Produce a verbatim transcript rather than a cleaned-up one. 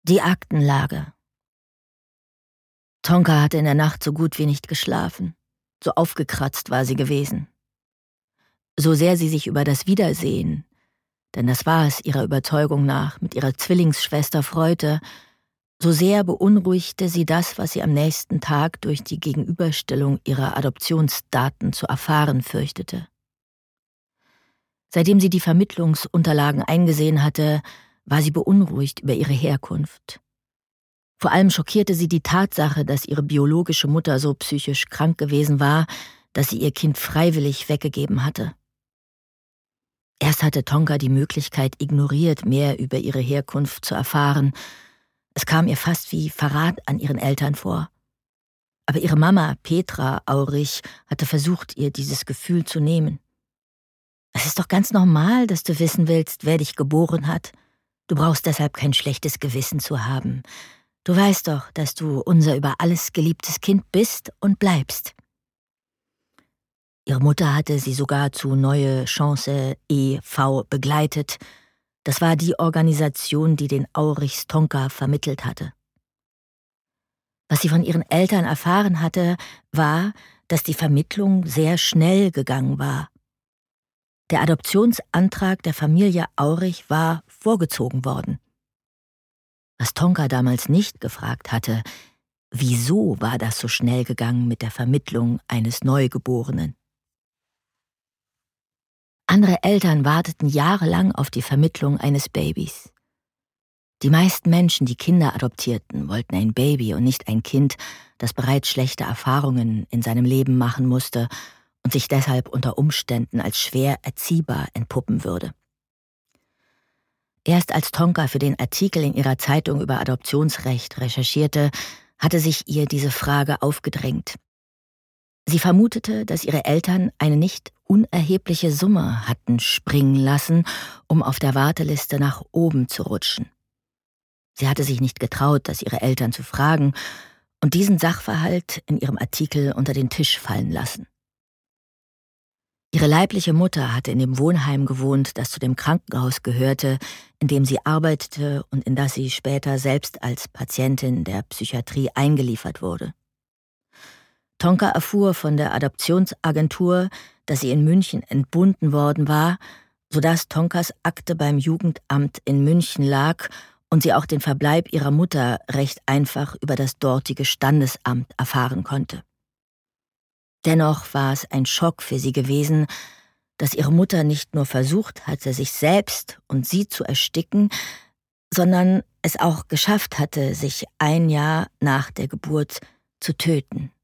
Die Aktenlage. Tonka hatte in der Nacht so gut wie nicht geschlafen. So aufgekratzt war sie gewesen. So sehr sie sich über das Wiedersehen, denn das war es ihrer Überzeugung nach, mit ihrer Zwillingsschwester freute, so sehr beunruhigte sie das, was sie am nächsten Tag durch die Gegenüberstellung ihrer Adoptionsdaten zu erfahren fürchtete. Seitdem sie die Vermittlungsunterlagen eingesehen hatte, war sie beunruhigt über ihre Herkunft. Vor allem schockierte sie die Tatsache, dass ihre biologische Mutter so psychisch krank gewesen war, dass sie ihr Kind freiwillig weggegeben hatte. Erst hatte Tonka die Möglichkeit ignoriert, mehr über ihre Herkunft zu erfahren. Es kam ihr fast wie Verrat an ihren Eltern vor. Aber ihre Mama, Petra Aurich, hatte versucht, ihr dieses Gefühl zu nehmen. Es ist doch ganz normal, dass du wissen willst, wer dich geboren hat. Du brauchst deshalb kein schlechtes Gewissen zu haben. Du weißt doch, dass du unser über alles geliebtes Kind bist und bleibst. Ihre Mutter hatte sie sogar zu Neue Chance e V begleitet. Das war die Organisation, die den Aurichs Tonka vermittelt hatte. Was sie von ihren Eltern erfahren hatte, war, dass die Vermittlung sehr schnell gegangen war. Der Adoptionsantrag der Familie Aurich war vorgezogen worden. Was Tonka damals nicht gefragt hatte, wieso war das so schnell gegangen mit der Vermittlung eines Neugeborenen? Andere Eltern warteten jahrelang auf die Vermittlung eines Babys. Die meisten Menschen, die Kinder adoptierten, wollten ein Baby und nicht ein Kind, das bereits schlechte Erfahrungen in seinem Leben machen musste und sich deshalb unter Umständen als schwer erziehbar entpuppen würde. Erst als Tonka für den Artikel in ihrer Zeitung über Adoptionsrecht recherchierte, hatte sich ihr diese Frage aufgedrängt. Sie vermutete, dass ihre Eltern eine nicht unerhebliche Summe hatten springen lassen, um auf der Warteliste nach oben zu rutschen. Sie hatte sich nicht getraut, das ihre Eltern zu fragen und diesen Sachverhalt in ihrem Artikel unter den Tisch fallen lassen. Ihre leibliche Mutter hatte in dem Wohnheim gewohnt, das zu dem Krankenhaus gehörte, in dem sie arbeitete und in das sie später selbst als Patientin der Psychiatrie eingeliefert wurde. Tonka erfuhr von der Adoptionsagentur, dass sie in München entbunden worden war, sodass Tonkas Akte beim Jugendamt in München lag und sie auch den Verbleib ihrer Mutter recht einfach über das dortige Standesamt erfahren konnte. Dennoch war es ein Schock für sie gewesen, dass ihre Mutter nicht nur versucht hatte, sich selbst und sie zu ersticken, sondern es auch geschafft hatte, sich ein Jahr nach der Geburt zu töten.